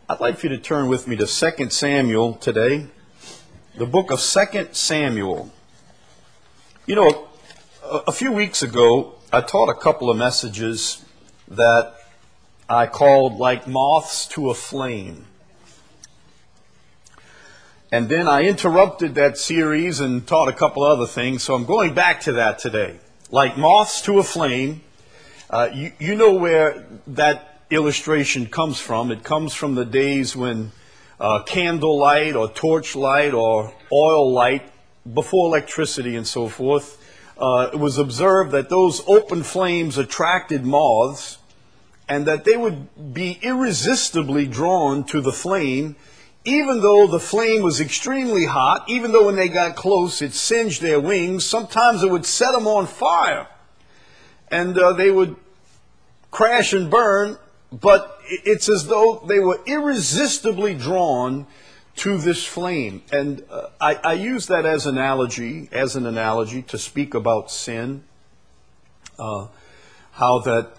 I'd like for you to turn with me to 2 Samuel today, the book of 2 Samuel. You know, a few weeks ago, I taught a couple of messages that I called like moths to a flame. And then I interrupted that series and taught a couple other things, so I'm going back to that today. Like moths to a flame, you know where that illustration comes from. It comes from the days when candlelight or torchlight or oil light, before electricity and so forth, it was observed that those open flames attracted moths and that they would be irresistibly drawn to the flame, even though the flame was extremely hot, even though when they got close it singed their wings. Sometimes it would set them on fire and they would crash and burn, but it's as though they were irresistibly drawn to this flame. And I use that as an analogy to speak about sin, how that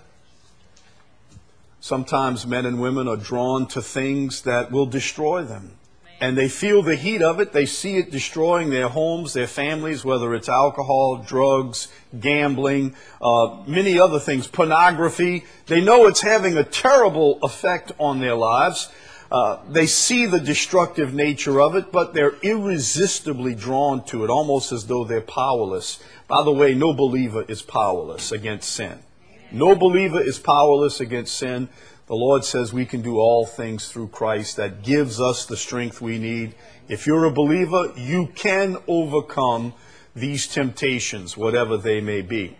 sometimes men and women are drawn to things that will destroy them. And they feel the heat of it. They see it destroying their homes, their families, whether it's alcohol, drugs, gambling, many other things, pornography. They know it's having a terrible effect on their lives. They see the destructive nature of it, but they're irresistibly drawn to it, almost as though they're powerless. By the way, no believer is powerless against sin. No believer is powerless against sin. The Lord says we can do all things through Christ that gives us the strength we need. If you're a believer, you can overcome these temptations, whatever they may be.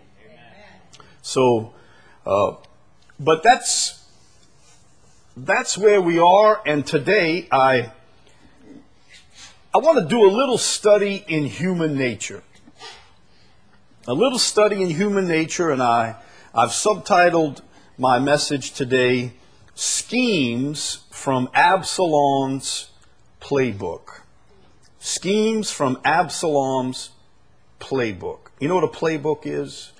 So, but that's where we are. And today I want to do a little study in human nature. A little study in human nature, and I've subtitled my message today, Schemes from Absalom's Playbook. Schemes from Absalom's Playbook. You know what a playbook is?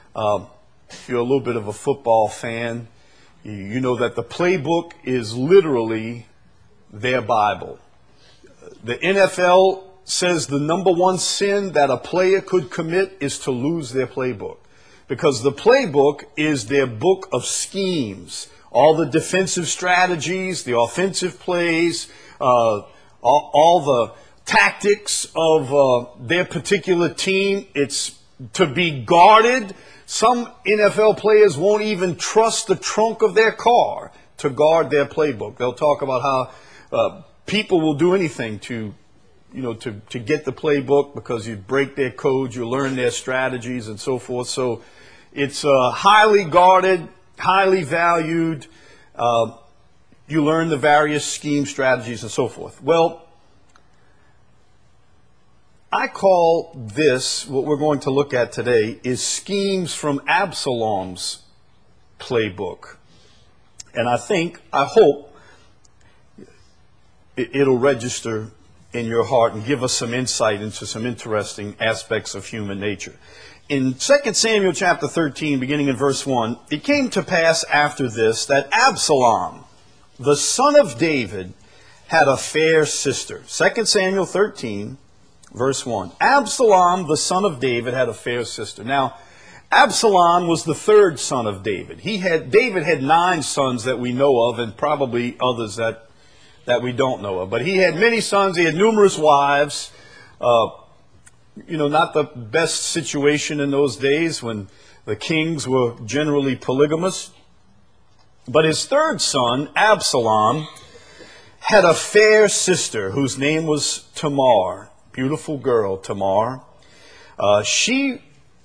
If you're a little bit of a football fan, you know that the playbook is literally their Bible. The NFL says the number one sin that a player could commit is to lose their playbook. Because the playbook is their book of schemes. All the defensive strategies, the offensive plays, all the tactics of their particular team. It's to be guarded. Some NFL players won't even trust the trunk of their car to guard their playbook. They'll talk about how people will do anything to get the playbook because you break their codes, you learn their strategies and so forth. So it's highly guarded, highly valued. You learn the various scheme strategies and so forth. Well, I call this, what we're going to look at today, is Schemes from Absalom's Playbook. And I hope it'll register in your heart and give us some insight into some interesting aspects of human nature. In 2 Samuel chapter 13, beginning in verse 1, it came to pass after this that Absalom, the son of David, had a fair sister. 2 Samuel 13, verse 1. Absalom, the son of David, had a fair sister. Now, Absalom was the third son of David. David had 9 sons that we know of, and probably others that we don't know of. But he had many sons. He had numerous wives. Not the best situation in those days when the kings were generally polygamous. But his third son, Absalom, had a fair sister whose name was Tamar. Beautiful girl, Tamar. She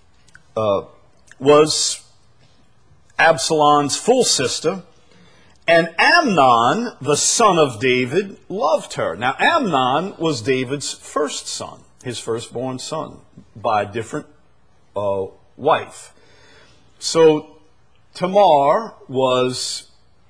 was Absalom's full sister. And Amnon, the son of David, loved her. Now, Amnon was David's first son, his firstborn son, by a different wife. So, Tamar was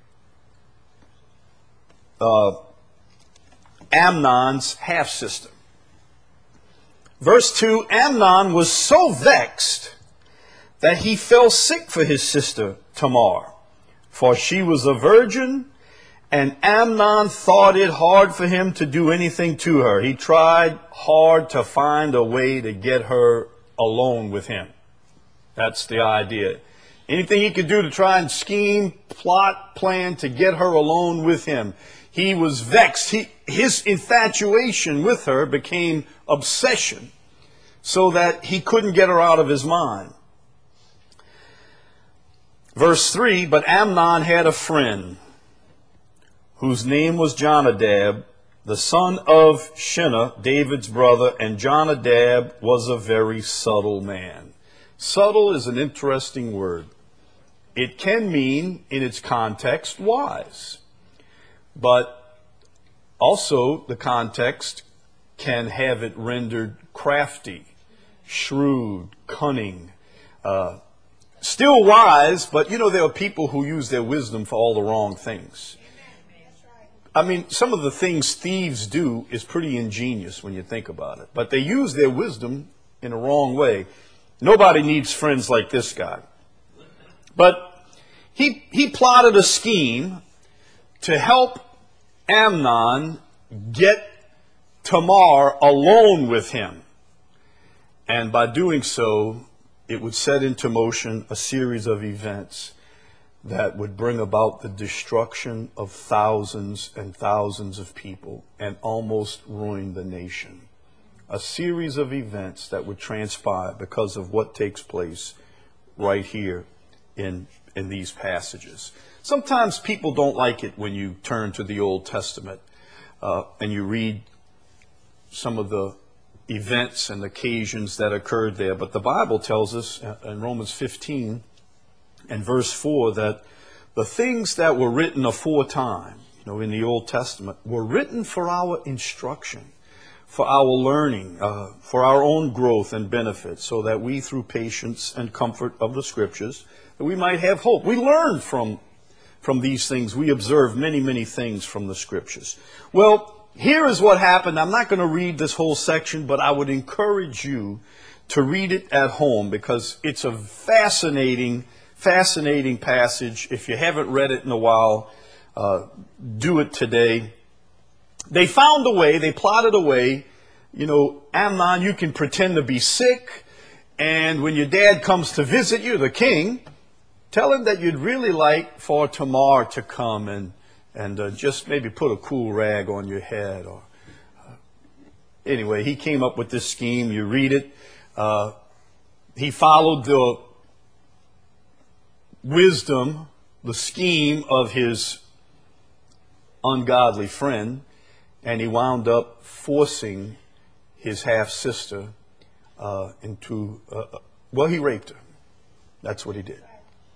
Amnon's half-sister. Verse 2, Amnon was so vexed that he fell sick for his sister Tamar, for she was a virgin, And Amnon thought it hard for him to do anything to her. He tried hard to find a way to get her alone with him. That's the idea. Anything he could do to try and scheme, plot, plan to get her alone with him. He was vexed. His infatuation with her became obsession, so that he couldn't get her out of his mind. Verse 3, but Amnon had a friend whose name was Jonadab, the son of Shinnah, David's brother, and Jonadab was a very subtle man. Subtle is an interesting word. It can mean, in its context, wise. But also the context can have it rendered crafty, shrewd, cunning, still wise, but you know there are people who use their wisdom for all the wrong things. I mean, some of the things thieves do is pretty ingenious when you think about it. But they use their wisdom in a wrong way. Nobody needs friends like this guy. But he plotted a scheme to help Amnon get Tamar alone with him. And by doing so, it would set into motion a series of events that would bring about the destruction of thousands and thousands of people and almost ruin the nation. A series of events that would transpire because of what takes place right here in these passages. Sometimes people don't like it when you turn to the Old Testament and you read some of the events and occasions that occurred there. But the Bible tells us in Romans 15 and verse 4 that the things that were written aforetime, in the Old Testament, were written for our instruction, for our learning, for our own growth and benefit, so that we, through patience and comfort of the Scriptures, that we might have hope. We learn from these things. We observe many, many things from the Scriptures. Well, here is what happened. I'm not going to read this whole section, but I would encourage you to read it at home because it's a fascinating passage. If you haven't read it in a while, do it today. They found a way, they plotted a way. Amnon, you can pretend to be sick, and when your dad comes to visit you, the king, tell him that you'd really like for Tamar to come and just maybe put a cool rag on your head. Or anyway, he came up with this scheme. You read it. He followed the wisdom, the scheme of his ungodly friend, and he wound up forcing his half-sister he raped her. That's what he did.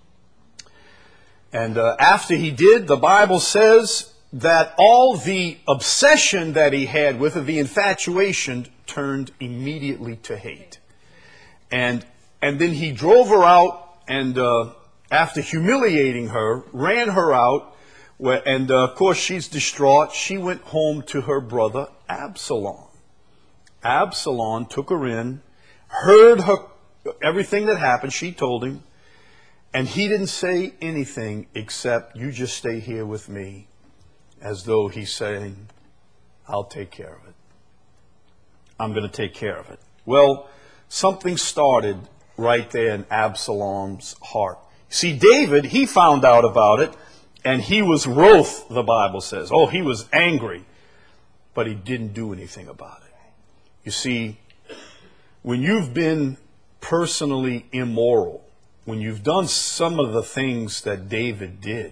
And after he did, the Bible says that all the obsession that he had with her, the infatuation, turned immediately to hate. And then he drove her out and after humiliating her, ran her out, and of course she's distraught. She went home to her brother Absalom. Absalom took her in, heard her everything that happened. She told him, and he didn't say anything except, "You just stay here with me," as though he's saying, "I'll take care of it. I'm going to take care of it." Well, something started right there in Absalom's heart. See, David, he found out about it, and he was wroth, the Bible says. Oh, he was angry, but he didn't do anything about it. You see, when you've been personally immoral, when you've done some of the things that David did,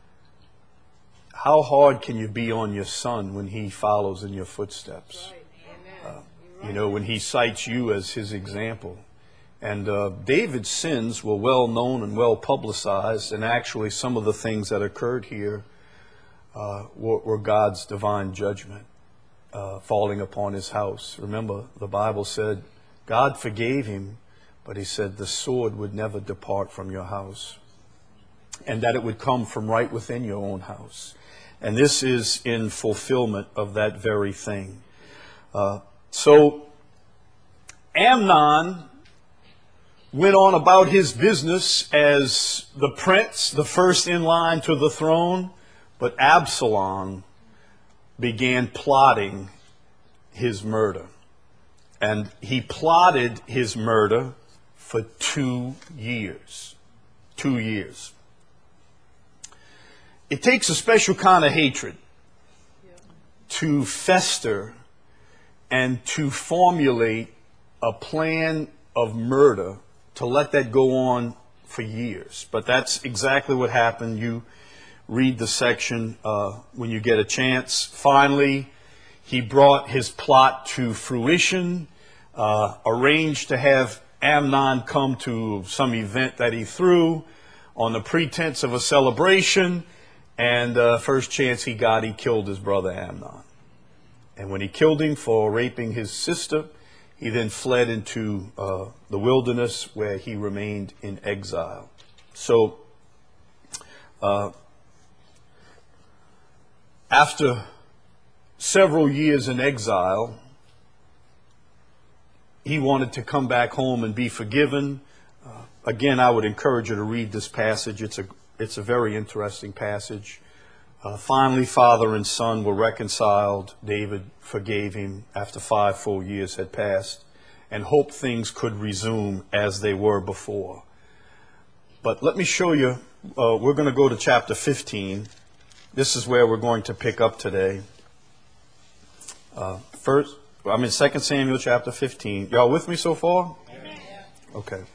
how hard can you be on your son when he follows in your footsteps? When he cites you as his example. And David's sins were well known and well publicized, and actually some of the things that occurred here were God's divine judgment falling upon his house. Remember, the Bible said God forgave him, but he said the sword would never depart from your house, and that it would come from right within your own house. And this is in fulfillment of that very thing. So Amnon went on about his business as the prince, the first in line to the throne, But Absalom began plotting his murder. And he plotted his murder for 2 years. 2 years. It takes a special kind of hatred to fester and to formulate a plan of murder, to let that go on for years. But that's exactly what happened. You read the section when you get a chance. Finally, he brought his plot to fruition, arranged to have Amnon come to some event that he threw on the pretense of a celebration, and first chance he got, he killed his brother Amnon. And when he killed him for raping his sister, he then fled into the wilderness where he remained in exile. So, after several years in exile, he wanted to come back home and be forgiven. Again, I would encourage you to read this passage. It's a very interesting passage. Finally, father and son were reconciled. David forgave him after 5 full years had passed and hoped things could resume as they were before. But let me show you, we're going to go to chapter 15. This is where we're going to pick up today. First, I'm in 2 Samuel chapter 15. Y'all with me so far? Amen. Okay.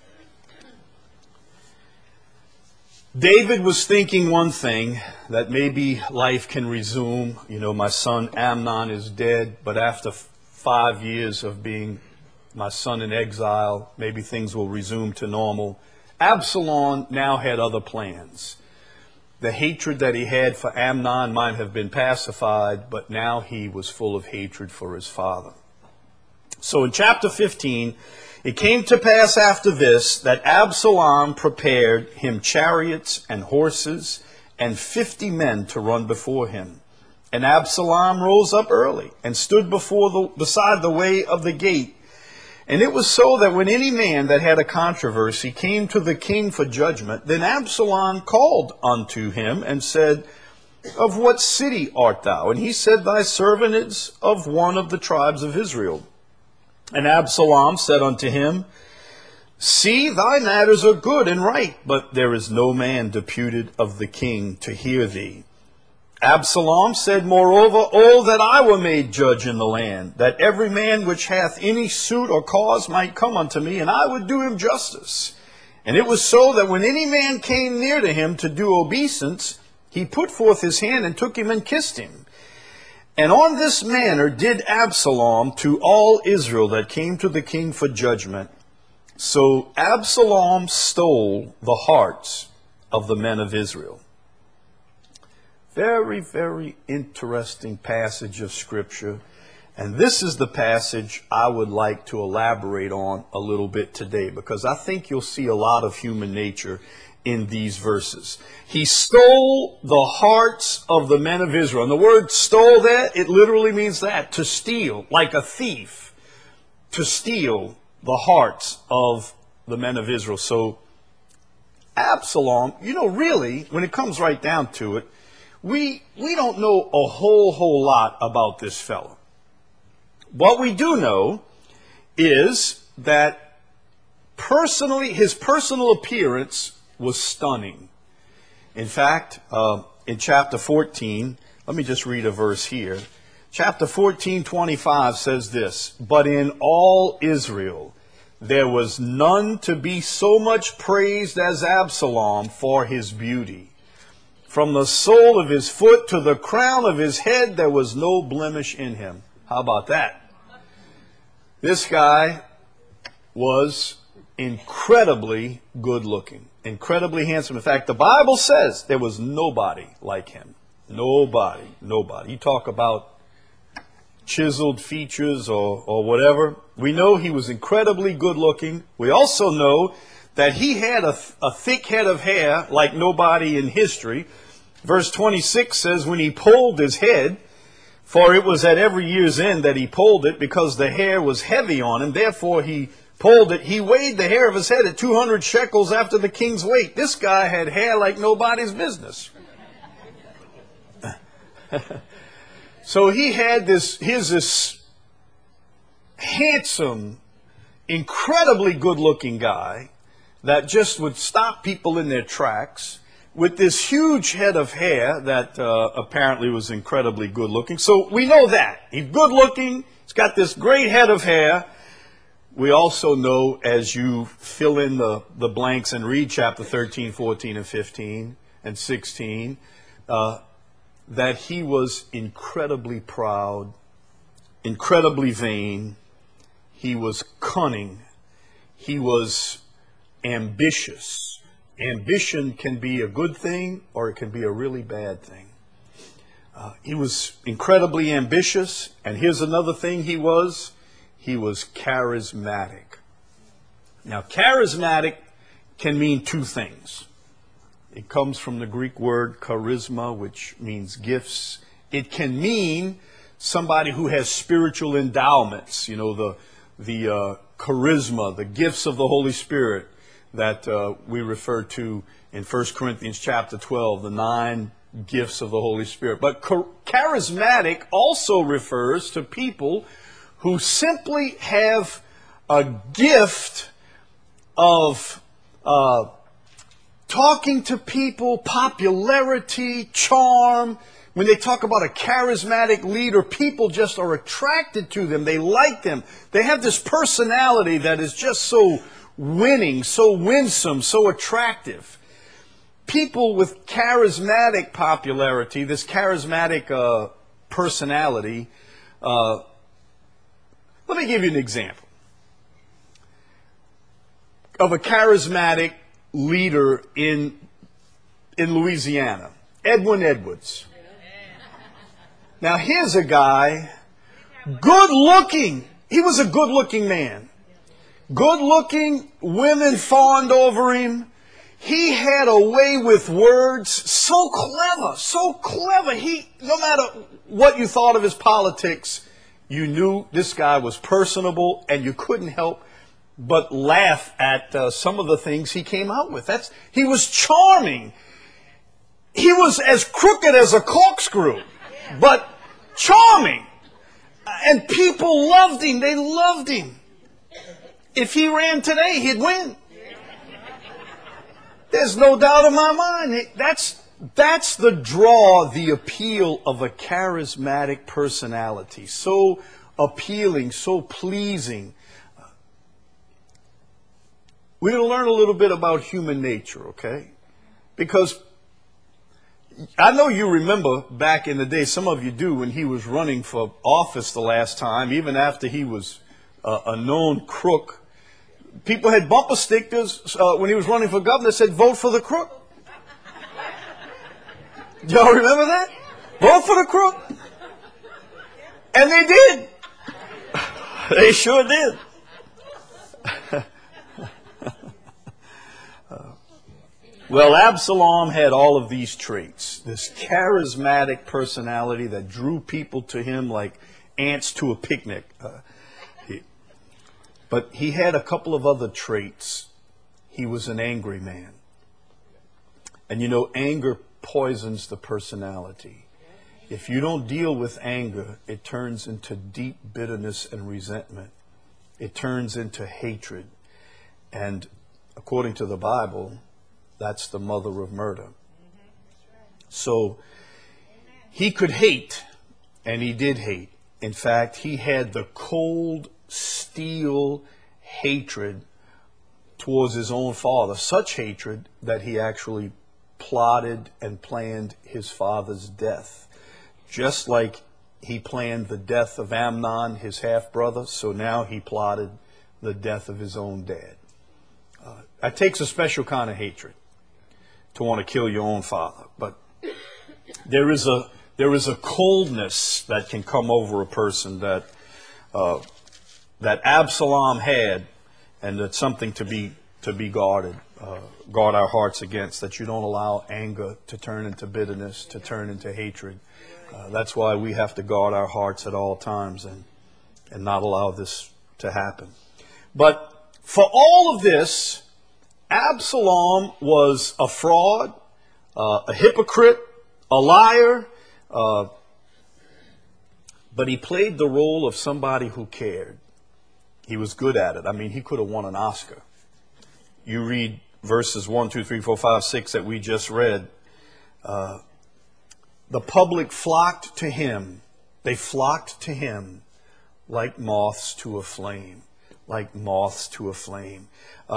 David was thinking one thing, that maybe life can resume. You know, my son Amnon is dead, but after 5 years of being my son in exile, maybe things will resume to normal. Absalom now had other plans. The hatred that he had for Amnon might have been pacified, but now he was full of hatred for his father. So in chapter 15, it came to pass after this that Absalom prepared him chariots and horses and 50 men to run before him. And Absalom rose up early and stood beside the way of the gate. And it was so that when any man that had a controversy came to the king for judgment, then Absalom called unto him and said, Of what city art thou? And he said, Thy servant is of one of the tribes of Israel. And Absalom said unto him, See, thy matters are good and right, but there is no man deputed of the king to hear thee. Absalom said, Moreover, oh, that I were made judge in the land, that every man which hath any suit or cause might come unto me, and I would do him justice. And it was so that when any man came near to him to do obeisance, he put forth his hand and took him and kissed him. And on this manner did Absalom to all Israel that came to the king for judgment. So Absalom stole the hearts of the men of Israel. Very, very interesting passage of Scripture. And this is the passage I would like to elaborate on a little bit today, because I think you'll see a lot of human nature in these verses. He stole the hearts of the men of Israel. And the word stole there, it literally means that, to steal, like a thief, to steal the hearts of the men of Israel. So Absalom, you know, really, when it comes right down to it, we don't know a whole lot about this fellow. What we do know is that personally, his personal appearance was stunning. In fact, in chapter 14, let me just read a verse here. Chapter 14:25 says this, But in all Israel there was none to be so much praised as Absalom for his beauty. From the sole of his foot to the crown of his head there was no blemish in him. How about that? This guy was incredibly good looking, incredibly handsome. In fact, the Bible says there was nobody like him. Nobody. You talk about chiseled features or whatever. We know he was incredibly good looking. We also know that he had a thick head of hair like nobody in history. Verse 26 says, when he pulled his head, for it was at every year's end that he pulled it, because the hair was heavy on him, therefore he pulled it. He weighed the hair of his head at 200 shekels after the king's weight. This guy had hair like nobody's business. So here's this handsome, incredibly good-looking guy that just would stop people in their tracks with this huge head of hair that apparently was incredibly good-looking. So we know that. He's good-looking. He's got this great head of hair. We also know, as you fill in the blanks and read chapter 13, 14, and 15, and 16, that he was incredibly proud, incredibly vain. He was cunning. He was ambitious. Ambition can be a good thing or it can be a really bad thing. He was incredibly ambitious, and here's another thing he was charismatic. Now, charismatic can mean two things. It comes from the Greek word charisma, which means gifts. It can mean somebody who has spiritual endowments, the charisma, the gifts of the Holy Spirit that we refer to in 1 Corinthians chapter 12, the 9 gifts of the Holy Spirit. But charismatic also refers to people who simply have a gift of talking to people, popularity, charm. When they talk about a charismatic leader, people just are attracted to them. They like them. They have this personality that is just so winning, so winsome, so attractive. People with charismatic popularity, this charismatic personality, let me give you an example of a charismatic leader in Louisiana, Edwin Edwards. Now, here's a guy, good looking. He was a good looking man. Good looking, women fawned over him. He had a way with words, so clever, so clever. No matter what you thought of his politics, you knew this guy was personable, and you couldn't help but laugh at some of the things he came out with. He was charming. He was as crooked as a corkscrew, but charming. And people loved him. They loved him. If he ran today, he'd win. There's no doubt in my mind. That's the draw, the appeal of a charismatic personality. So appealing, so pleasing. We're going to learn a little bit about human nature, okay? Because I know you remember back in the day, some of you do, when he was running for office the last time, even after he was a known crook. People had bumper stickers when he was running for governor that said, "Vote for the crook." Do y'all remember that? Vote for the crook. And they did. They sure did. Well, Absalom had all of these traits. This charismatic personality that drew people to him like ants to a picnic. But he had a couple of other traits. He was an angry man. And anger poisons the personality. If you don't deal with anger, it turns into deep bitterness and resentment. It turns into hatred. And according to the Bible, that's the mother of murder. So he could hate, and he did hate. In fact, he had the cold steel hatred towards his own father, such hatred that he actually plotted and planned his father's death. Just like he planned the death of Amnon, his half-brother, so now he plotted the death of his own dad. That takes a special kind of hatred to want to kill your own father. But there is a coldness that can come over a person that Absalom had, and that's something to be guarded. Guard our hearts against, that you don't allow anger to turn into bitterness, to turn into hatred. That's why we have to guard our hearts at all times and not allow this to happen. But for all of this, Absalom was a fraud, a hypocrite, a liar. But he played the role of somebody who cared. He was good at it. I mean, he could have won an Oscar. You read verses 1, 2, 3, 4, 5, 6 that we just read. The public flocked to him. They flocked to him like moths to a flame. Like moths to a flame.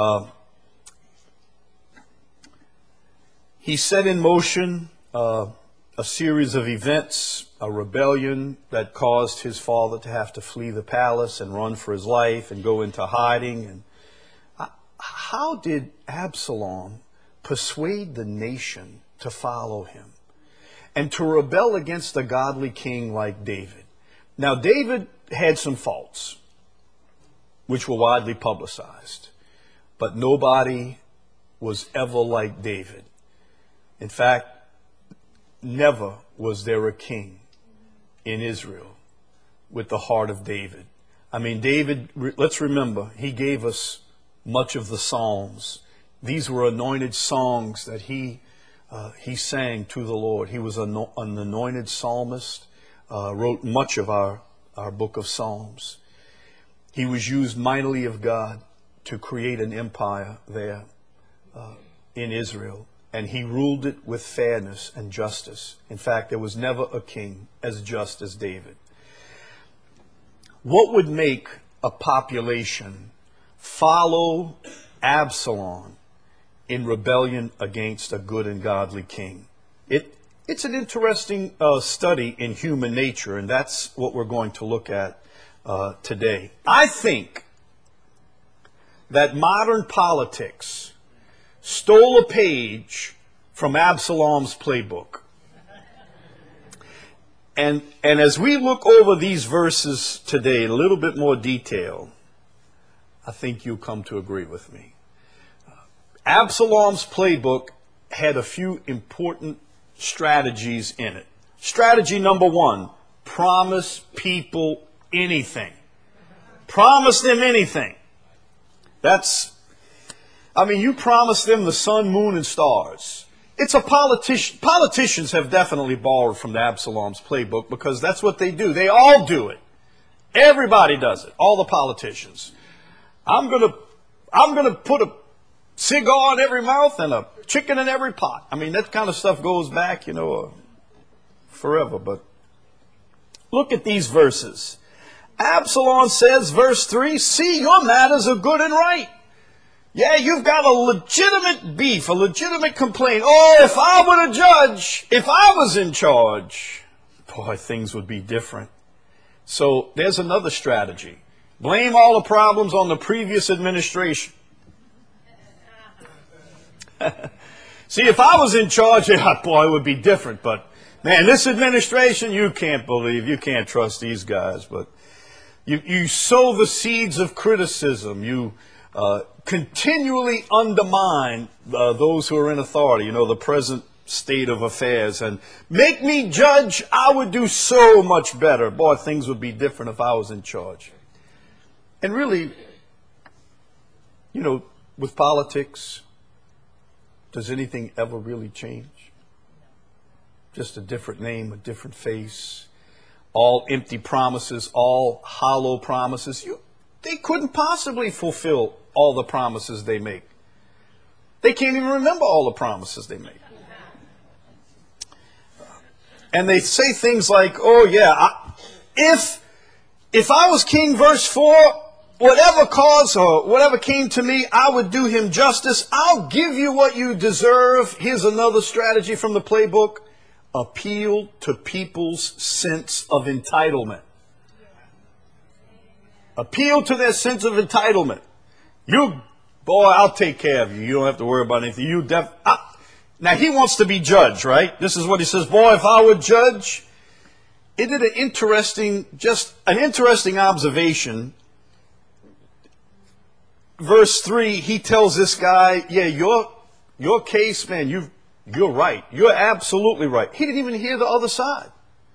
He set in motion a series of events, a rebellion that caused his father to have to flee the palace and run for his life and go into hiding. And how did Absalom persuade the nation to follow him and to rebel against a godly king like David? Now, David had some faults, which were widely publicized, but nobody was ever like David. In fact, never was there a king in Israel with the heart of David. I mean, David, let's remember, he gave us much of the Psalms. These were anointed songs that he sang to the Lord. He was an anointed psalmist, wrote much of our book of Psalms. He was used mightily of God to create an empire there in Israel. And he ruled it with fairness and justice. In fact, there was never a king as just as David. What would make a population follow Absalom in rebellion against a good and godly king? It's an interesting study in human nature, and that's what we're going to look at today. I think that modern politics stole a page from Absalom's playbook. And as we look over these verses today in a little bit more detail, I think you'll come to agree with me. Absalom's playbook had a few important strategies in it. Strategy number 1, promise people anything. Promise them anything. You promise them the sun, moon, and stars. It's a politician. Politicians have definitely borrowed from the Absalom's playbook because that's what they do. They all do it. Everybody does it. All the politicians. I'm gonna put a cigar in every mouth and a chicken in every pot. I mean, that kind of stuff goes back, forever. But look at these verses. Absalom says, verse 3, see, your matters are good and right. Yeah, you've got a legitimate beef, a legitimate complaint. Oh, if I were a judge, if I was in charge, boy, things would be different. So there's another strategy. Blame all the problems on the previous administration. See, if I was in charge, boy, it would be different. But, man, this administration, you can't trust these guys. But you sow the seeds of criticism. You continually undermine those who are in authority, the present state of affairs. And make me judge, I would do so much better. Boy, things would be different if I was in charge. And really, with politics, does anything ever really change? Just a different name, a different face, all empty promises, all hollow promises. They couldn't possibly fulfill all the promises they make. They can't even remember all the promises they make. And they say things like, oh yeah, if I was king, verse 4, whatever cause or whatever came to me, I would do him justice. I'll give you what you deserve. Here's another strategy from the playbook. Appeal to people's sense of entitlement. Appeal to their sense of entitlement. Boy, I'll take care of you. You don't have to worry about anything. Now, he wants to be judge, right? This is what he says. Boy, if I were judge. Isn't it an interesting observation? Verse 3, he tells this guy, yeah, your case, man, you're right. You're absolutely right. He didn't even hear the other side.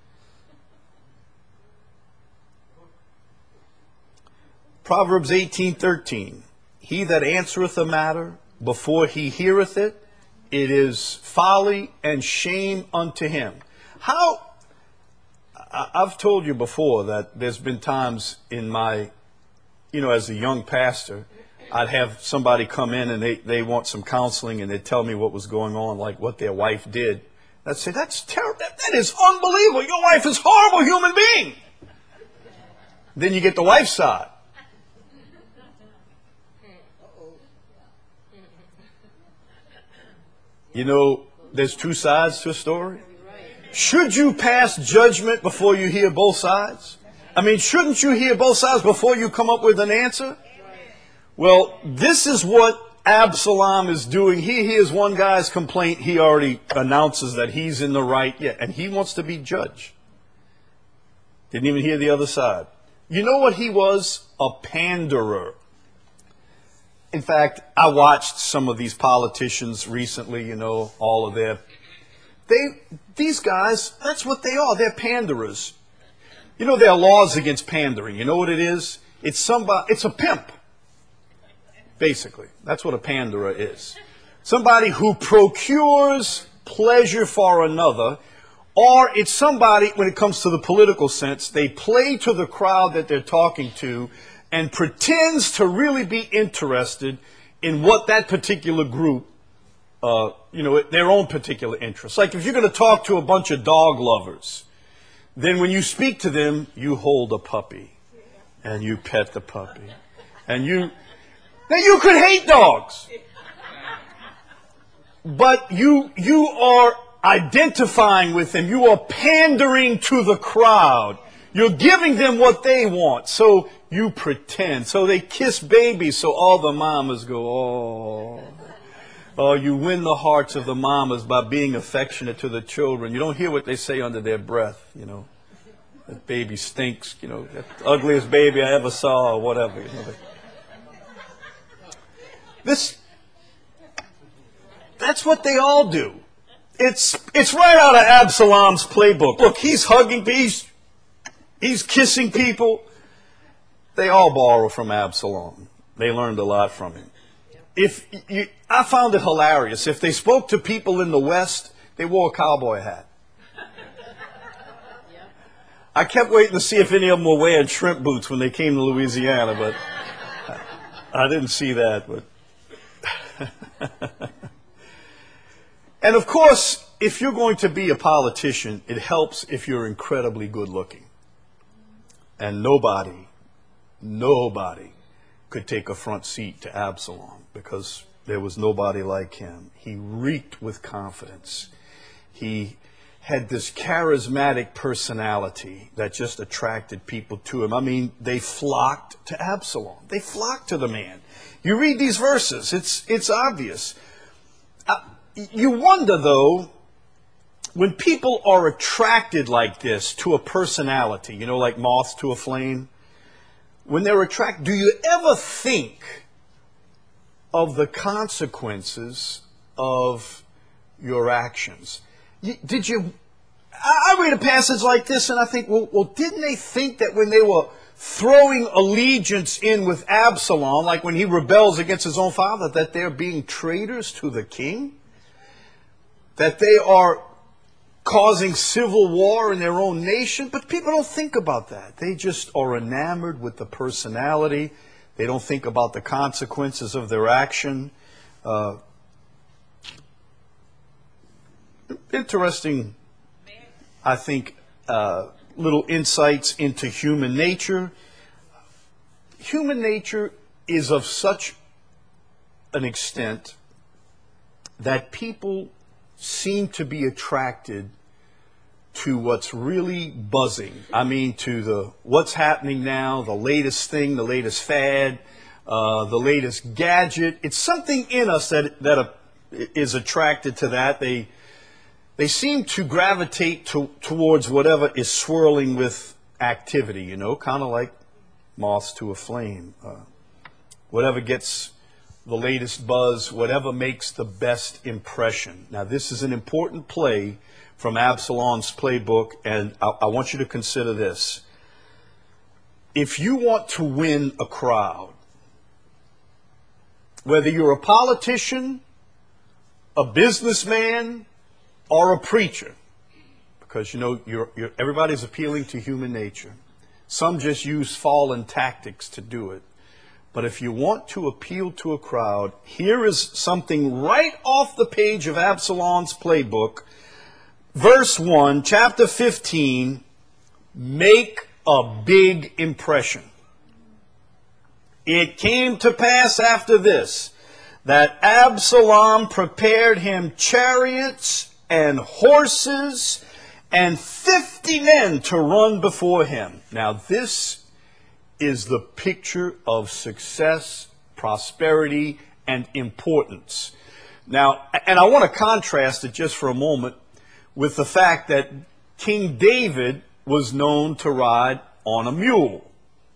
Proverbs 18:13. He that answereth a matter before he heareth it, it is folly and shame unto him. I've told you before that there's been times in my, as a young pastor, I'd have somebody come in and they want some counseling and they'd tell me what was going on, like what their wife did. I'd say, that's terrible. That is unbelievable. Your wife is a horrible human being. Then you get the wife's side. There's two sides to a story. Should you pass judgment before you hear both sides? I mean, shouldn't you hear both sides before you come up with an answer? Well, this is what Absalom is doing. He hears one guy's complaint. He already announces that he's in the right. Yeah, and he wants to be judge. Didn't even hear the other side. You know what he was? A panderer. In fact, I watched some of these politicians recently, all of these guys, that's what they are. They're panderers. There are laws against pandering. You know what it is? It's a pimp. Basically, that's what a panderer is. Somebody who procures pleasure for another, or it's somebody, when it comes to the political sense, they play to the crowd that they're talking to and pretends to really be interested in what that particular group, their own particular interests. Like if you're going to talk to a bunch of dog lovers, then when you speak to them, you hold a puppy and you pet the puppy. Now you could hate dogs, but you are identifying with them. You are pandering to the crowd. You're giving them what they want. So you pretend. So they kiss babies so all the mamas go, oh. Oh, you win the hearts of the mamas by being affectionate to the children. You don't hear what they say under their breath, That baby stinks, that ugliest baby I ever saw or whatever. That's what they all do. It's right out of Absalom's playbook. Look, he's hugging people, he's kissing people. They all borrow from Absalom. They learned a lot from him. I found it hilarious. If they spoke to people in the West, they wore a cowboy hat. I kept waiting to see if any of them were wearing shrimp boots when they came to Louisiana, but I didn't see that. But and of course, if you're going to be a politician, it helps if you're incredibly good looking. And nobody could take a front seat to Absalom because there was nobody like him. He reeked with confidence. He had this charismatic personality that just attracted people to him. I mean, they flocked to Absalom. They flocked to the man. You read these verses, it's obvious. You wonder, though, when people are attracted like this to a personality, like moths to a flame, when they're attracted, do you ever think of the consequences of your actions? I read a passage like this and I think, well, didn't they think that when they were throwing allegiance in with Absalom, like when he rebels against his own father, that they're being traitors to the king? That they are causing civil war in their own nation? But people don't think about that. They just are enamored with the personality. They don't think about the consequences of their action. Interesting, I think, little insights into human nature. Human nature is of such an extent that people seem to be attracted to what's really buzzing. I mean, to what's happening now, the latest thing, the latest fad, the latest gadget. It's something in us that is attracted to that. They seem to gravitate towards whatever is swirling with activity, kind of like moths to a flame. Whatever gets the latest buzz, whatever makes the best impression. Now, this is an important play from Absalom's playbook, and I want you to consider this. If you want to win a crowd, whether you're a politician, a businessman, or a preacher, because, you know, everybody's appealing to human nature. Some just use fallen tactics to do it. But if you want to appeal to a crowd, here is something right off the page of Absalom's playbook. Verse 1, chapter 15, make a big impression. It came to pass after this, that Absalom prepared him chariots and horses and 50 men to run before him. Now this is the picture of success, prosperity, and importance. Now, and I want to contrast it just for a moment with the fact that King David was known to ride on a mule.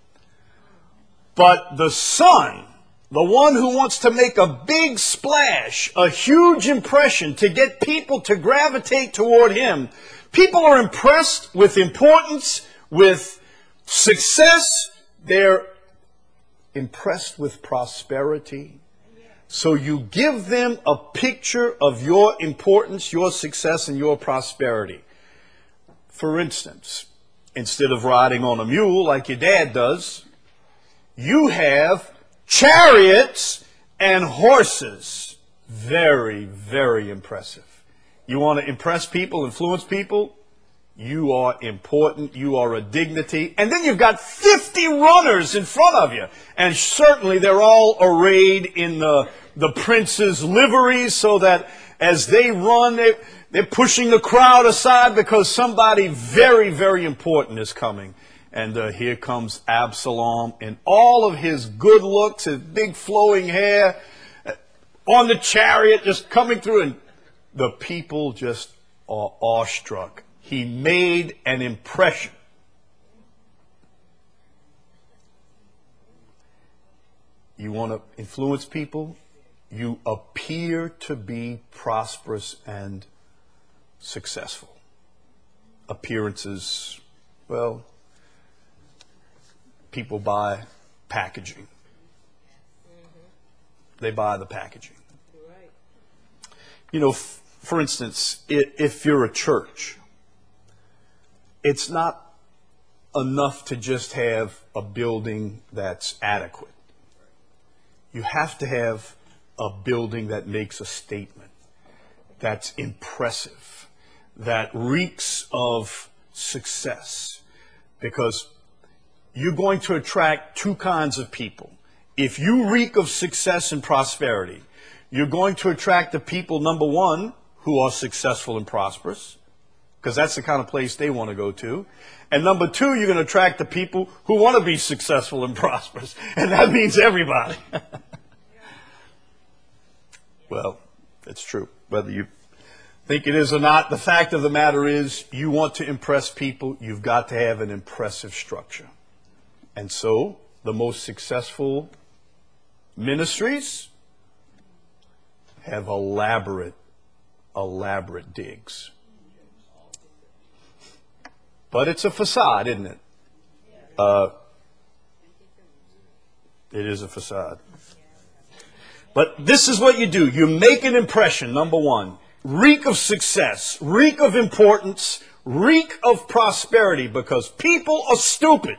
But the son, the one who wants to make a big splash, a huge impression to get people to gravitate toward him, people are impressed with importance, with success. They're impressed with prosperity. So you give them a picture of your importance, your success, and your prosperity. For instance, instead of riding on a mule like your dad does, you have chariots and horses. Very, very impressive. You want to impress people, influence people? You are important. You are a dignity. And then you've got 50 runners in front of you. And certainly they're all arrayed in the prince's liveries, so that as they run, they're pushing the crowd aside because somebody very, very important is coming. And here comes Absalom in all of his good looks, his big flowing hair, on the chariot, just coming through. And the people just are awestruck. He made an impression. You want to influence people? You appear to be prosperous and successful. Appearances, well, people buy packaging. They buy the packaging. You know, for instance, if you're a church, it's not enough to just have a building that's adequate. You have to have a building that makes a statement, that's impressive, that reeks of success. Because you're going to attract two kinds of people. If you reek of success and prosperity, you're going to attract the people, number one, who are successful and prosperous, because that's the kind of place they want to go to. And number two, you're going to attract the people who want to be successful and prosperous. And that means everybody. Well, it's true. Whether you think it is or not, the fact of the matter is, you want to impress people, you've got to have an impressive structure. And so, the most successful ministries have elaborate digs. But it's a facade, isn't it? It is a facade. But this is what you do. You make an impression, number one. Reek of success, reek of importance, reek of prosperity, because people are stupid.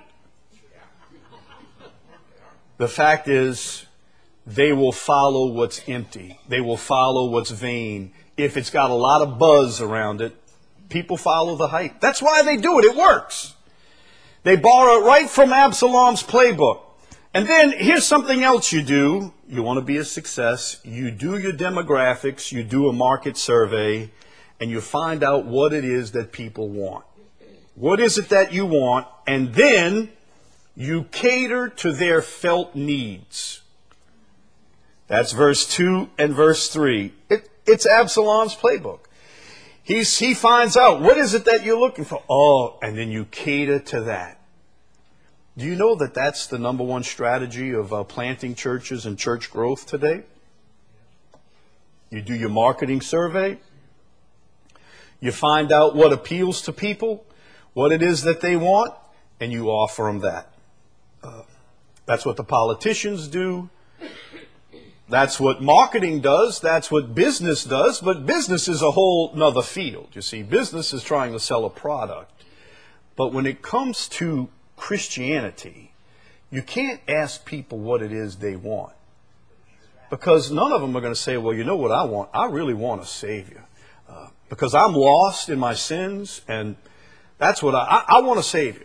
The fact is, they will follow what's empty. They will follow what's vain. If it's got a lot of buzz around it, people follow the hype. That's why they do it. It works. They borrow it right from Absalom's playbook. And then here's something else you do. You want to be a success. You do your demographics. You do a market survey. And you find out what it is that people want. What is it that you want? And then you cater to their felt needs. That's verse 2 and verse 3. It's Absalom's playbook. He finds out, what is it that you're looking for? Oh, and then you cater to that. Do you know that that's the number one strategy of planting churches and church growth today? You do your marketing survey. You find out what appeals to people, what it is that they want, and you offer them that. That's what the politicians do. That's what marketing does. That's what business does. But business is a whole nother field. You see, business is trying to sell a product. But when it comes to Christianity, you can't ask people what it is they want. Because none of them are going to say, well, you know what I want? I really want a Savior. Because I'm lost in my sins, and that's what I want a Savior.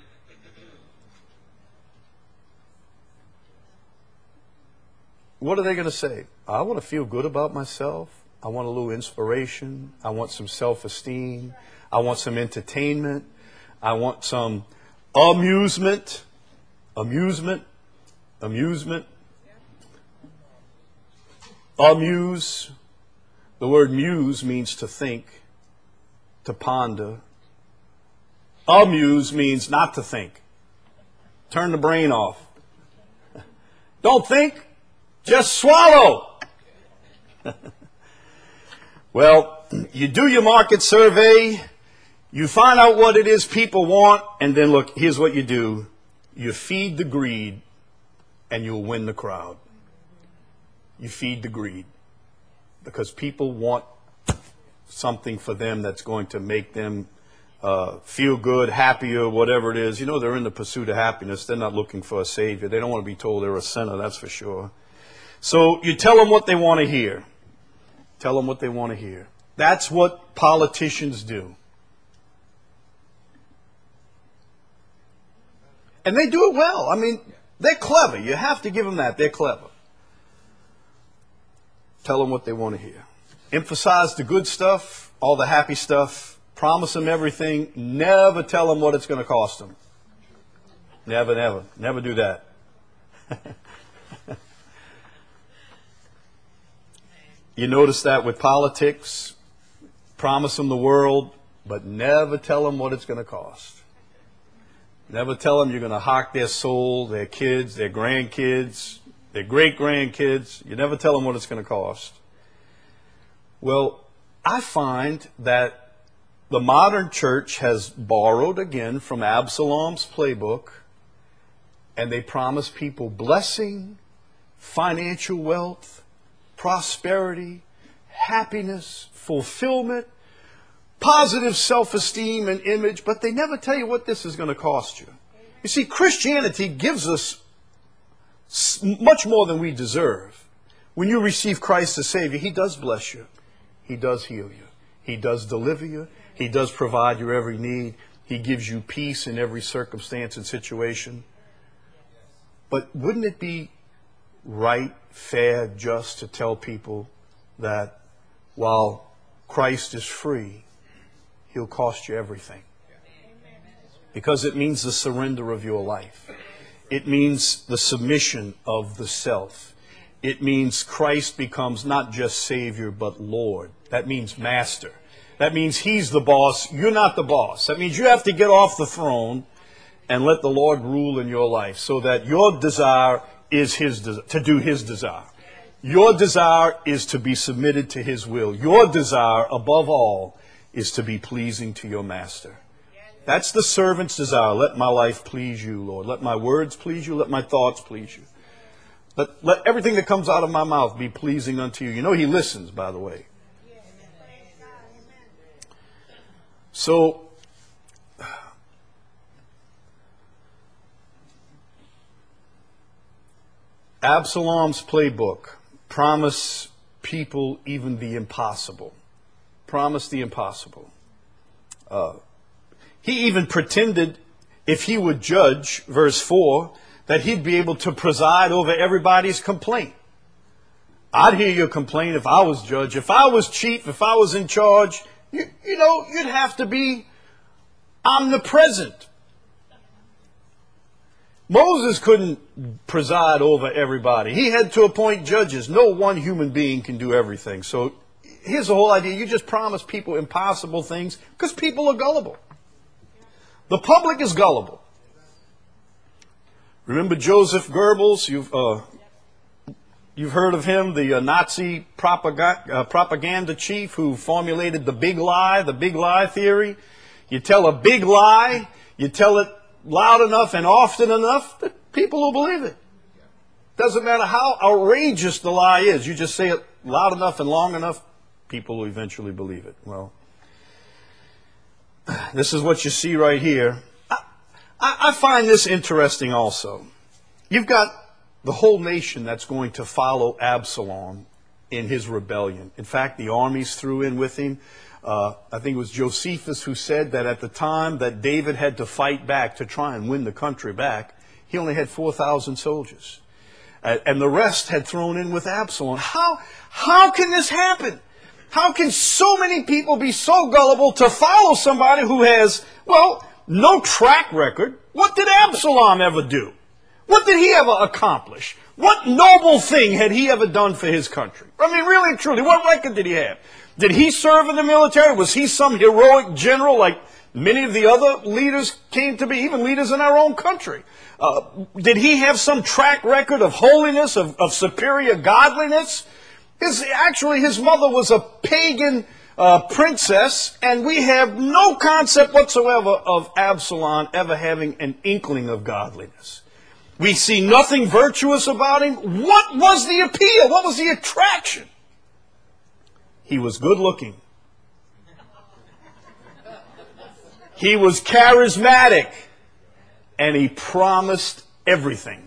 What are they going to say? I want to feel good about myself. I want a little inspiration. I want some self-esteem. I want some entertainment. I want some amusement. Amusement. Amusement. Amuse. The word muse means to think, to ponder. Amuse means not to think. Turn the brain off. Don't think. Just swallow. Well, you do your market survey, you find out what it is people want, and then look, here's what you do. You feed the greed, and you'll win the crowd. You feed the greed. Because people want something for them that's going to make them feel good, happier, whatever it is. You know, they're in the pursuit of happiness. They're not looking for a Savior. They don't want to be told they're a sinner, that's for sure. So you tell them what they want to hear. Tell them what they want to hear. That's what politicians do. And they do it well. I mean, they're clever. You have to give them that. They're clever. Tell them what they want to hear. Emphasize the good stuff, all the happy stuff. Promise them everything. Never tell them what it's going to cost them. Never, never. Never do that. You notice that with politics. Promise them the world, but never tell them what it's going to cost. Never tell them you're going to hock their soul, their kids, their grandkids, their great-grandkids. You never tell them what it's going to cost. Well, I find that the modern church has borrowed again from Absalom's playbook, and they promise people blessing, financial wealth, prosperity, happiness, fulfillment, positive self-esteem and image, but they never tell you what this is going to cost you. You see, Christianity gives us much more than we deserve. When you receive Christ as Savior, He does bless you. He does heal you. He does deliver you. He does provide your every need. He gives you peace in every circumstance and situation. But wouldn't it be right, fair, just to tell people that while Christ is free, He'll cost you everything? Because it means the surrender of your life. It means the submission of the self. It means Christ becomes not just Savior, but Lord. That means Master. That means He's the boss. You're not the boss. That means you have to get off the throne and let the Lord rule in your life so that your desire is to do His desire. Your desire is to be submitted to His will. Your desire, above all, is to be pleasing to your Master. That's the servant's desire. Let my life please you, Lord. Let my words please you. Let my thoughts please you. Let everything that comes out of my mouth be pleasing unto you. You know He listens, by the way. So, Absalom's playbook, promise people even the impossible. Promise the impossible. He even pretended, if he would judge, verse 4, that he'd be able to preside over everybody's complaint. I'd hear your complaint if I was judge. If I was chief, if I was in charge, you'd have to be omnipresent. Moses couldn't preside over everybody. He had to appoint judges. No one human being can do everything. So here's the whole idea. You just promise people impossible things because people are gullible. The public is gullible. Remember Joseph Goebbels? You've heard of him, the Nazi propaganda chief who formulated the big lie theory. You tell a big lie, you tell it loud enough and often enough that people will believe it. Doesn't matter how outrageous the lie is. You just say it loud enough and long enough, people will eventually believe it. Well, this is what you see right here. I find this interesting also. You've got the whole nation that's going to follow Absalom in his rebellion. In fact, the armies threw in with him. I think it was Josephus who said that at the time that David had to fight back to try and win the country back, he only had 4,000 soldiers. And the rest had thrown in with Absalom. How can this happen? How can so many people be so gullible to follow somebody who has, well, no track record? What did Absalom ever do? What did he ever accomplish? What noble thing had he ever done for his country? I mean, really and truly, what record did he have? Did he serve in the military? Was he some heroic general like many of the other leaders came to be, even leaders in our own country? Did he have some track record of holiness, of superior godliness? Actually, his mother was a pagan princess, and we have no concept whatsoever of Absalom ever having an inkling of godliness. We see nothing virtuous about him. What was the appeal? What was the attraction? He was good looking. He was charismatic. And he promised everything.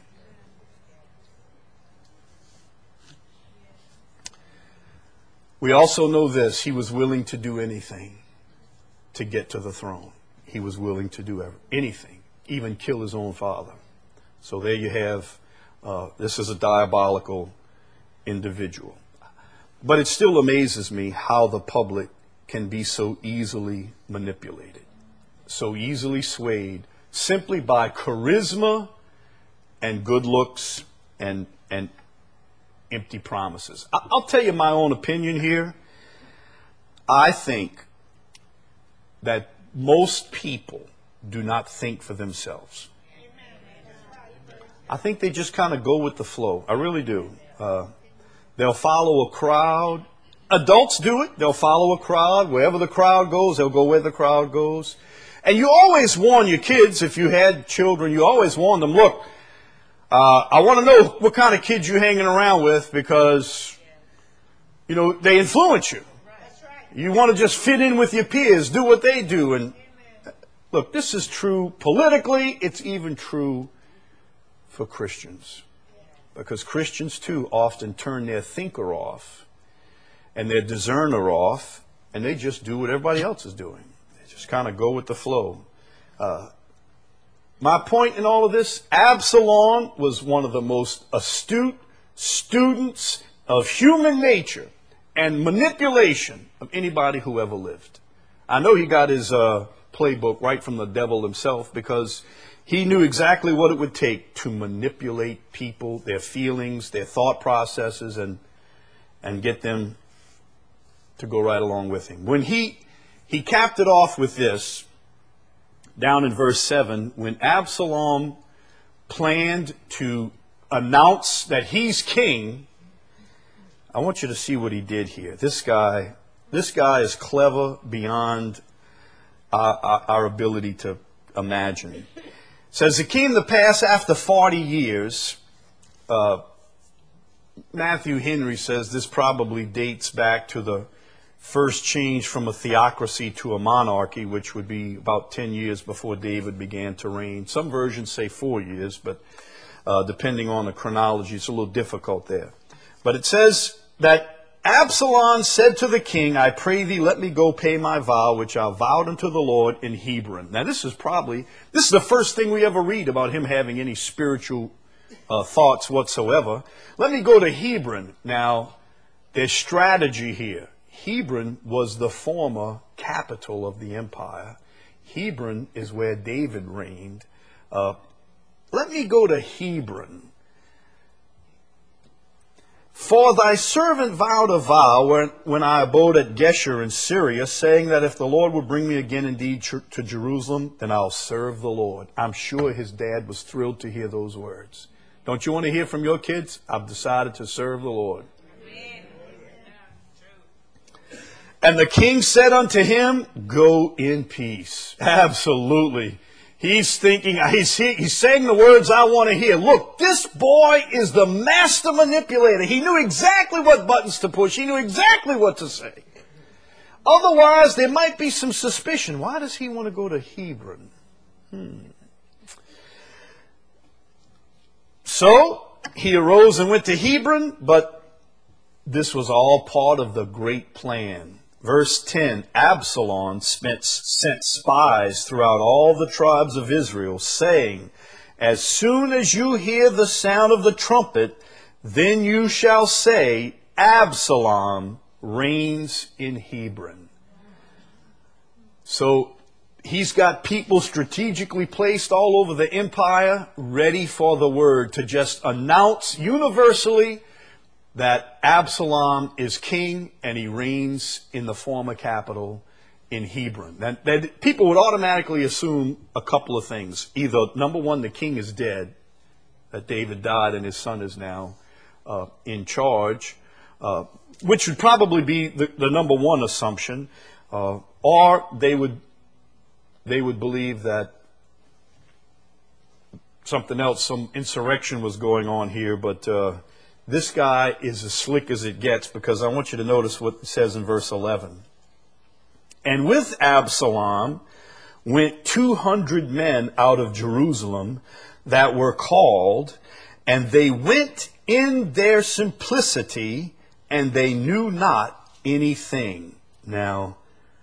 We also know this. He was willing to do anything to get to the throne. He was willing to do anything, even kill his own father. So there you have, this is a diabolical individual. But it still amazes me how the public can be so easily manipulated, so easily swayed, simply by charisma and good looks and empty promises. I'll tell you my own opinion here. I think that most people do not think for themselves. I think they just kind of go with the flow. I really do. They'll follow a crowd. Adults do it. They'll follow a crowd. Wherever the crowd goes, they'll go where the crowd goes. And you always warn your kids, if you had children, you always warn them, look, I want to know what kind of kids you're hanging around with because, you know, they influence you. You want to just fit in with your peers, do what they do. And look, this is true politically. It's even true for Christians. Because Christians, too, often turn their thinker off and their discerner off, and they just do what everybody else is doing. Just kind of go with the flow. My point in all of this, Absalom was one of the most astute students of human nature and manipulation of anybody who ever lived. I know he got his playbook right from the devil himself because he knew exactly what it would take to manipulate people, their feelings, their thought processes, and get them to go right along with him. When he capped it off with this, down in verse 7, when Absalom planned to announce that he's king, I want you to see what he did here. This guy is clever beyond our ability to imagine. It says, it came to pass after 40 years, Matthew Henry says this probably dates back to the first change from a theocracy to a monarchy, which would be about 10 years before David began to reign. Some versions say 4 years, but depending on the chronology, it's a little difficult there. But it says that Absalom said to the king, I pray thee, let me go pay my vow, which I vowed unto the Lord in Hebron. Now this is the first thing we ever read about him having any spiritual thoughts whatsoever. Let me go to Hebron. Now, there's strategy here. Hebron was the former capital of the empire. Hebron is where David reigned. Let me go to Hebron. For thy servant vowed a vow when I abode at Geshur in Syria, saying that if the Lord would bring me again indeed to Jerusalem, then I'll serve the Lord. I'm sure his dad was thrilled to hear those words. Don't you want to hear from your kids? I've decided to serve the Lord. And the king said unto him, go in peace. Absolutely. He's thinking, he's saying the words I want to hear. Look, this boy is the master manipulator. He knew exactly what buttons to push. He knew exactly what to say. Otherwise, there might be some suspicion. Why does he want to go to Hebron? So, he arose and went to Hebron, but this was all part of the great plan. Verse 10, Absalom sent spies throughout all the tribes of Israel, saying, as soon as you hear the sound of the trumpet, then you shall say, Absalom reigns in Hebron. So he's got people strategically placed all over the empire, ready for the word to just announce universally that Absalom is king and he reigns in the former capital in Hebron. That people would automatically assume a couple of things. Either, number one, the king is dead, that David died and his son is now in charge, which would probably be the number one assumption, or they would believe that something else, some insurrection was going on here, but this guy is as slick as it gets, because I want you to notice what it says in verse 11. And with Absalom went 200 men out of Jerusalem that were called, and they went in their simplicity, and they knew not anything. Now,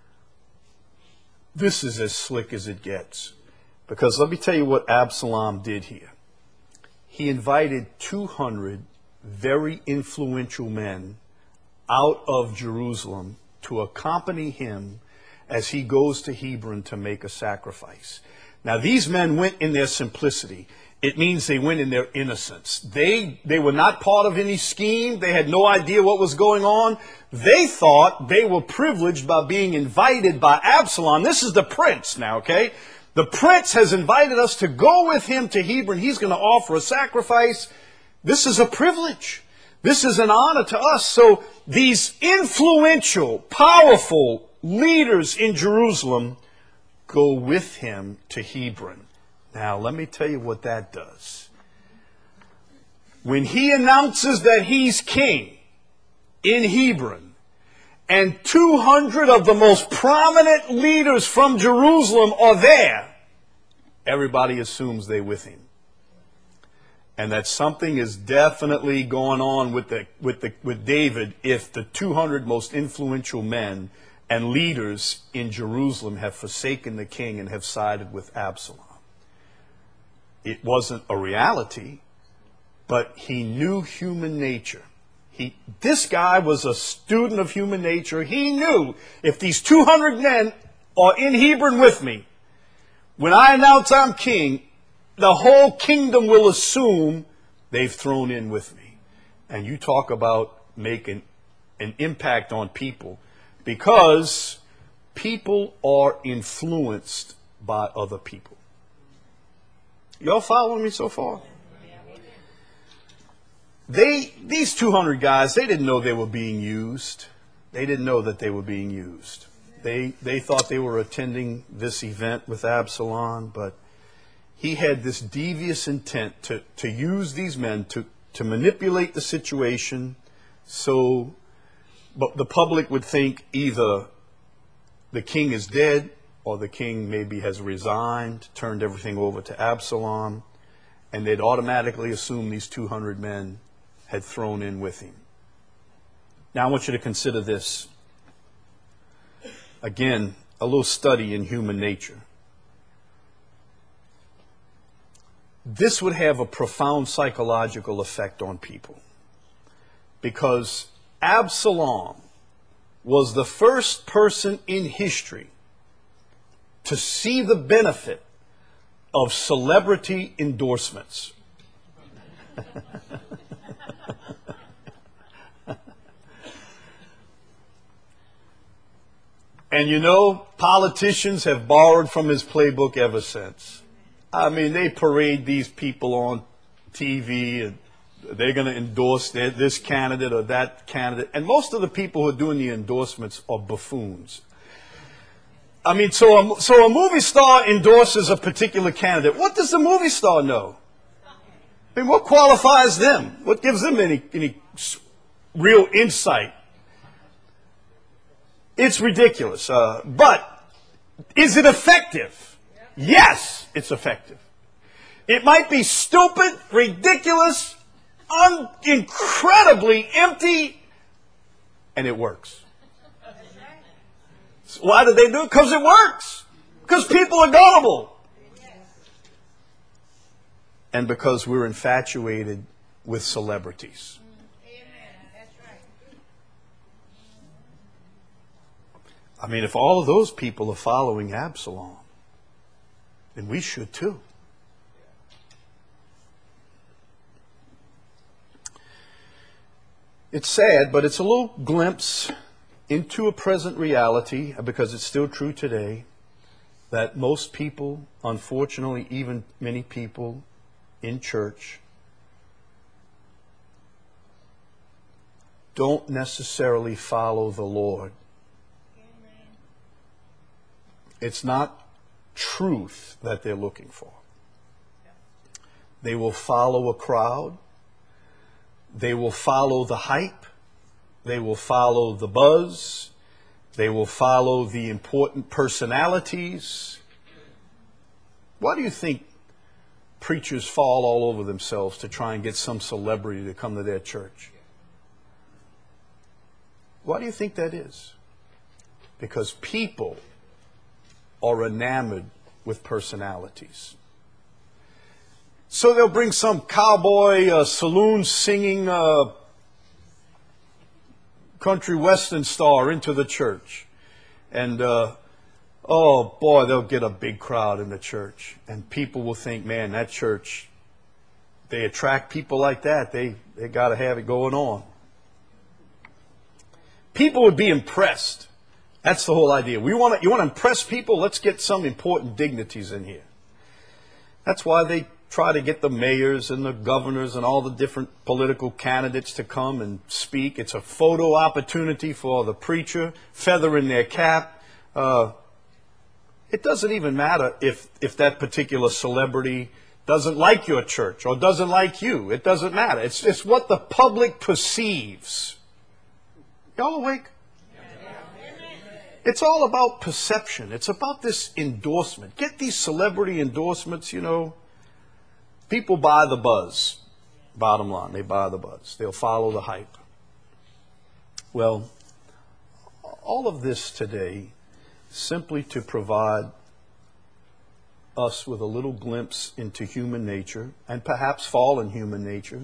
this is as slick as it gets, because let me tell you what Absalom did here. He invited 200 very influential men out of Jerusalem to accompany him as he goes to Hebron to make a sacrifice. Now, these men went in their simplicity. It means they went in their innocence. They were not part of any scheme. They had no idea what was going on. They thought they were privileged by being invited by Absalom. This is the prince now, okay? The prince has invited us to go with him to Hebron. He's going to offer a sacrifice. This is a privilege. This is an honor to us. So these influential, powerful leaders in Jerusalem go with him to Hebron. Now, let me tell you what that does. When he announces that he's king in Hebron, and 200 of the most prominent leaders from Jerusalem are there, everybody assumes they're with him. And that something is definitely going on with David if the 200 most influential men and leaders in Jerusalem have forsaken the king and have sided with Absalom. It wasn't a reality, but he knew human nature. This guy was a student of human nature. He knew if these 200 men are in Hebron with me, when I announce I'm king, the whole kingdom will assume they've thrown in with me. And you talk about making an impact on people, because people are influenced by other people. Y'all following me so far? These 200 guys, they didn't know they were being used. They didn't know that they were being used. They thought they were attending this event with Absalom, but he had this devious intent to use these men to manipulate the situation, so but the public would think either the king is dead or the king maybe has resigned, turned everything over to Absalom, and they'd automatically assume these 200 men had thrown in with him. Now I want you to consider this. Again, a little study in human nature. This would have a profound psychological effect on people, because Absalom was the first person in history to see the benefit of celebrity endorsements. And you know, politicians have borrowed from his playbook ever since. I mean, they parade these people on TV, and they're going to endorse this candidate or that candidate. And most of the people who are doing the endorsements are buffoons. I mean, so a movie star endorses a particular candidate. What does the movie star know? I mean, what qualifies them? What gives them any real insight? It's ridiculous. But is it effective? Yes, it's effective. It might be stupid, ridiculous, incredibly empty, and it works. So why do they do it? Because it works. Because people are gullible. And because we're infatuated with celebrities. I mean, if all of those people are following Absalom, then we should too. It's sad, but it's a little glimpse into a present reality, because it's still true today, that most people, unfortunately, even many people in church, don't necessarily follow the Lord. It's not truth that they're looking for. They will follow a crowd. They will follow the hype. They will follow the buzz. They will follow the important personalities. Why do you think preachers fall all over themselves to try and get some celebrity to come to their church? Why do you think that is? Because people are enamored with personalities. So they'll bring some cowboy, saloon singing, country western star into the church. And, oh boy, they'll get a big crowd in the church. And people will think, man, that church, they attract people like that. They got to have it going on. People would be impressed. That's the whole idea. You want to impress people? Let's get some important dignities in here. That's why they try to get the mayors and the governors and all the different political candidates to come and speak. It's a photo opportunity for the preacher, feather in their cap. It doesn't even matter if that particular celebrity doesn't like your church or doesn't like you. It doesn't matter. It's what the public perceives. Y'all awake? It's all about perception. It's about this endorsement. Get these celebrity endorsements, you know. People buy the buzz. Bottom line, they buy the buzz. They'll follow the hype. Well, all of this today simply to provide us with a little glimpse into human nature and perhaps fallen human nature,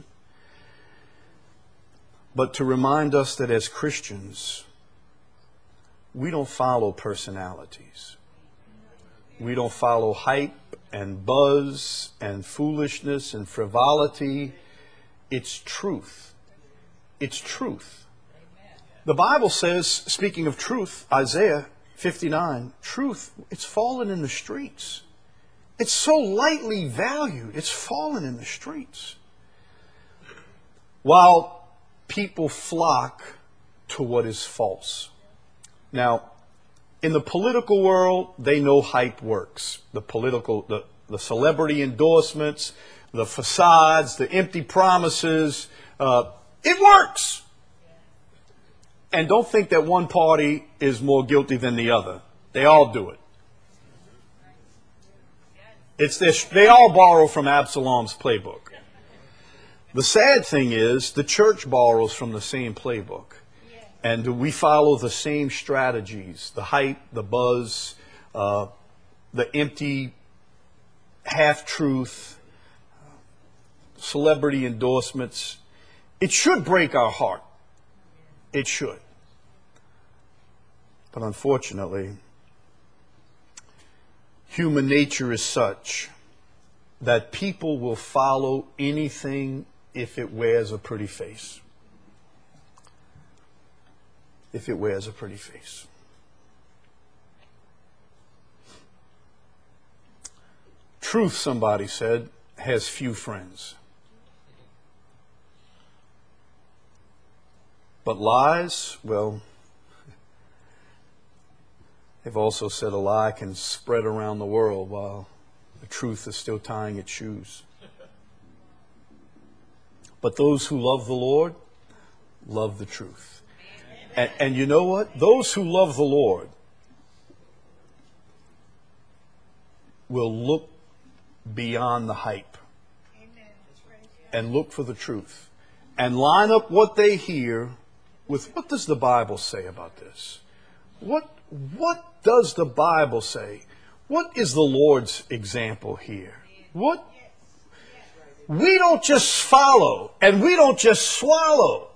but to remind us that as Christians, we don't follow personalities. We don't follow hype and buzz and foolishness and frivolity. It's truth. It's truth. The Bible says, speaking of truth, Isaiah 59, truth, it's fallen in the streets. It's so lightly valued. It's fallen in the streets. While people flock to what is false. Now, in the political world, they know hype works. The celebrity endorsements, the facades, the empty promises, it works. And don't think that one party is more guilty than the other. They all do it. They all borrow from Absalom's playbook. The sad thing is, the church borrows from the same playbook. And we follow the same strategies, the hype, the buzz, the empty half-truth, celebrity endorsements. It should break our heart. It should. But unfortunately, human nature is such that people will follow anything if it wears a pretty face. If it wears a pretty face. Truth, somebody said, has few friends. But lies, well, They've also said a lie can spread around the world while the truth is still tying its shoes. But those who love the Lord love the truth. And you know what? Those who love the Lord will look beyond the hype and look for the truth and line up what they hear with what does the Bible say about this? What does the Bible say? What is the Lord's example here? We don't just follow and we don't just swallow.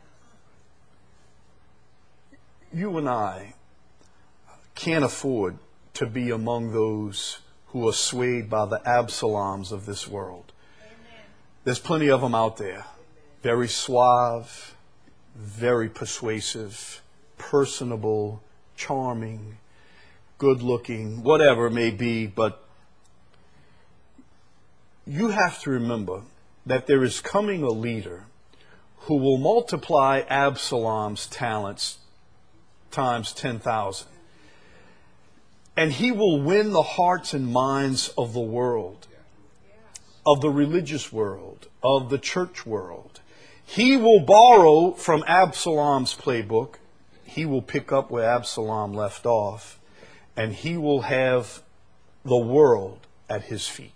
You and I can't afford to be among those who are swayed by the Absaloms of this world. There's plenty of them out there. Very suave, very persuasive, personable, charming, good-looking, whatever it may be. But you have to remember that there is coming a leader who will multiply Absalom's talents times 10,000. And he will win the hearts and minds of the world, of the religious world, of the church world. He will borrow from Absalom's playbook. He will pick up where Absalom left off, and he will have the world at his feet.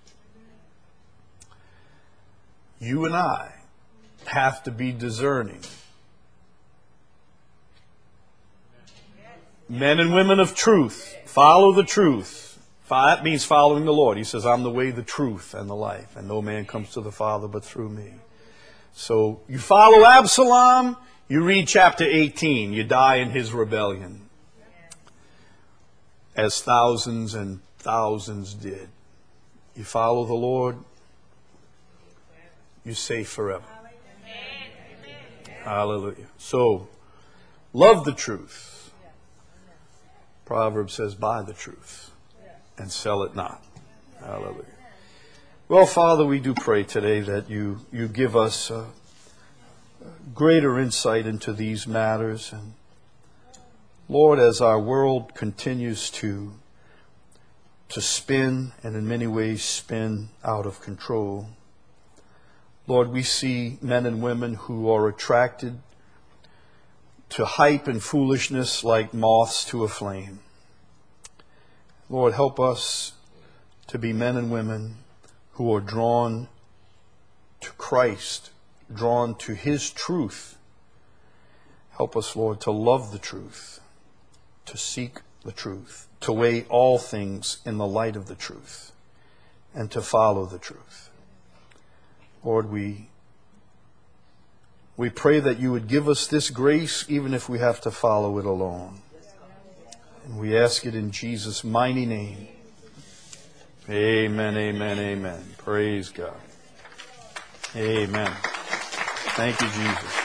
You and I have to be discerning. Men and women of truth, follow the truth. That means following the Lord. He says, I'm the way, the truth, and the life, and no man comes to the Father but through me. So you follow Absalom, you read chapter 18, you die in his rebellion, as thousands and thousands did. You follow the Lord, you're safe forever. Hallelujah. So, love the truth. Proverbs says, buy the truth and sell it not. Hallelujah. Well, Father, we do pray today that you give us greater insight into these matters. And Lord, as our world continues to spin and in many ways spin out of control, Lord, we see men and women who are attracted to hype and foolishness like moths to a flame. Lord, help us to be men and women who are drawn to Christ, drawn to His truth. Help us, Lord, to love the truth, to seek the truth, to weigh all things in the light of the truth, and to follow the truth. Lord, we pray that you would give us this grace even if we have to follow it alone. And we ask it in Jesus' mighty name. Amen, amen, amen. Praise God. Amen. Thank you, Jesus.